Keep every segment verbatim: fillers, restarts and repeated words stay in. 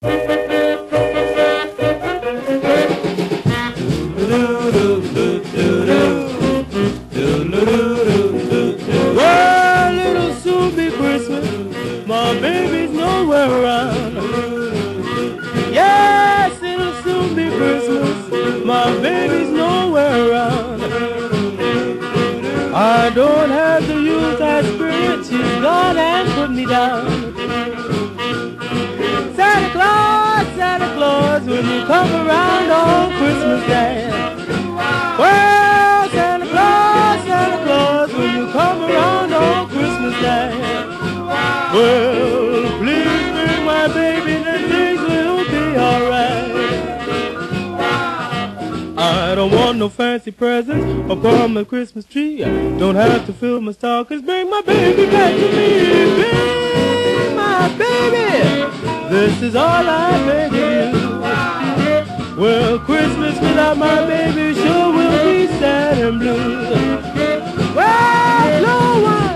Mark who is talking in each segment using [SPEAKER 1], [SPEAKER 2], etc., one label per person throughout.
[SPEAKER 1] Well, it'll soon be Christmas, my baby's nowhere around. Yes, it'll soon be Christmas, my baby's nowhere around. I don't have to use that spirit, she's gone and put me down. Santa Claus, Santa Claus, when you come around on Christmas Day. Well, Santa Claus, Santa Claus, when you come around on Christmas Day. Well, please bring my baby, then things will be alright. I don't want no fancy presents upon my Christmas tree. I don't have to fill my stockings. Bring my baby back to me. Bring my baby. This is all I beg of you. Well, Christmas without my baby sure will be sad and blue. Well, no one.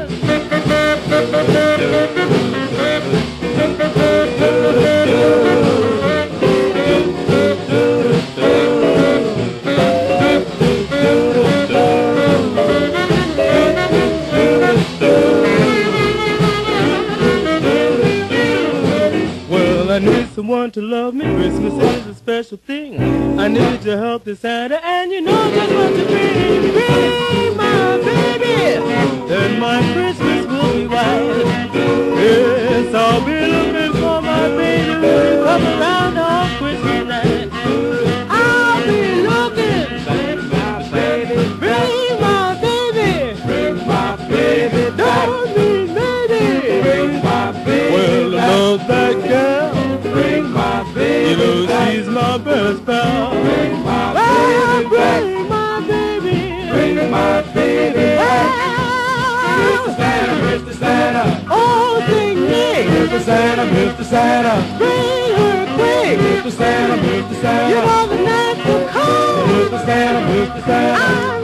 [SPEAKER 1] I need someone to love me. Christmas is a special thing. I need your help this Santa, and you know just what to bring. Bring my baby, then my Christmas will be white. Yes, I'll be looking for my baby when you come around on Christmas night. I'll be looking. Bring my baby, bring my baby, bring my baby, don't be baby, bring my baby. Well, I love that girl. Bring my baby, you know back. She's my best pal. Bring my well, baby bring back. My baby, bring my baby back. Mister Santa, Mister Santa, oh, sing me. Mister Santa, Mister Santa, bring her quick. Mister Santa, Mister Santa, you know the night will come. Mister Santa, Mister Santa.